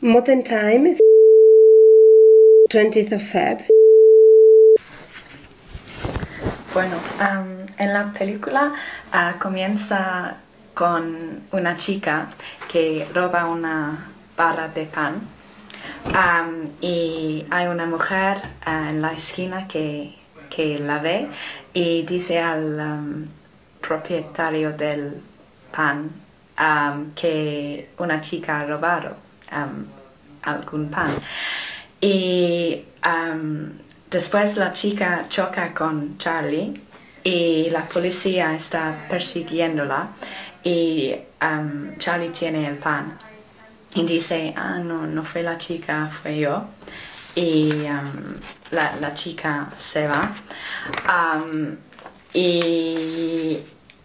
Modern time, 20th of Feb. Bueno, en la película comienza con una chica que roba una barra de pan y hay una mujer en la esquina que la ve y dice al propietario del pan que una chica ha robado algún pan. Y después la chica choca con Charlie y la policía está persiguiéndola y Charlie tiene el pan y dice, no fue la chica, fue yo. Y la chica se va y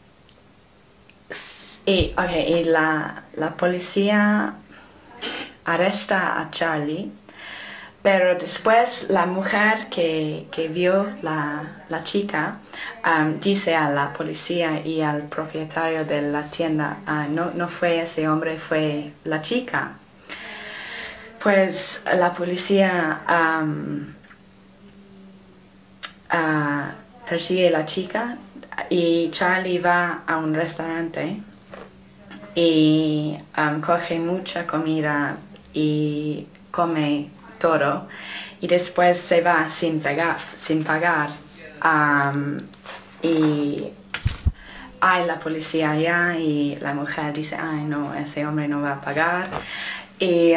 la policía arresta a Charlie, pero después la mujer que vio la chica dice a la policía y al propietario de la tienda, no fue ese hombre, fue la chica. Pues la policía persigue a la chica y Charlie va a un restaurante y coge mucha comida y come todo y después se va sin pagar y hay la policía allá y la mujer dice, no, ese hombre no va a pagar y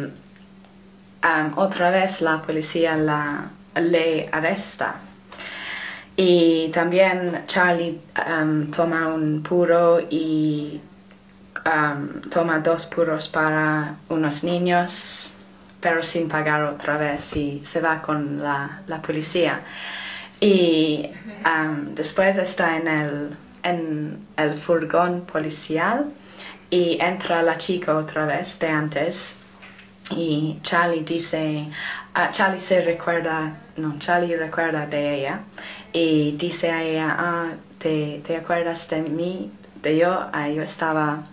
otra vez la policía le arresta. Y también Charlie toma un puro y toma 2 puros para unos niños, pero sin pagar otra vez y se va con la policía. Y después está en el furgón policial y entra la chica otra vez de antes y Charlie dice, Charlie recuerda de ella y dice a ella, ¿te acuerdas de mí? De yo estaba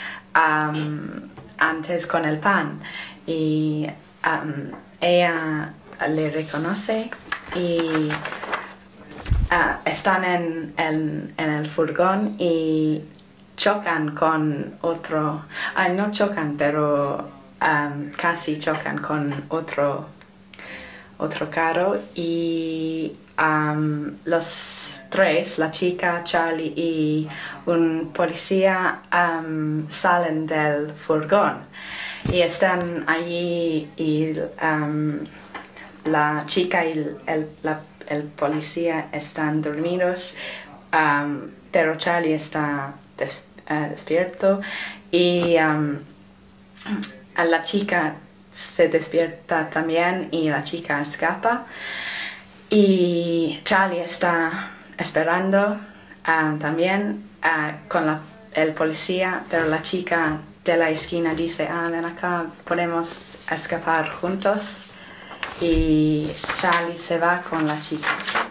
antes con el pan y ella le reconoce y están en el furgón y chocan con otro, no chocan pero casi chocan con otro carro y los 3, la chica, Charlie y un policía salen del furgón y están allí y la chica y el policía están dormidos, pero Charlie está despierto y la chica se despierta también y la chica escapa y Charlie está esperando también con el policía, pero la chica de la esquina dice, ven acá, podemos escapar juntos y Charlie se va con la chica.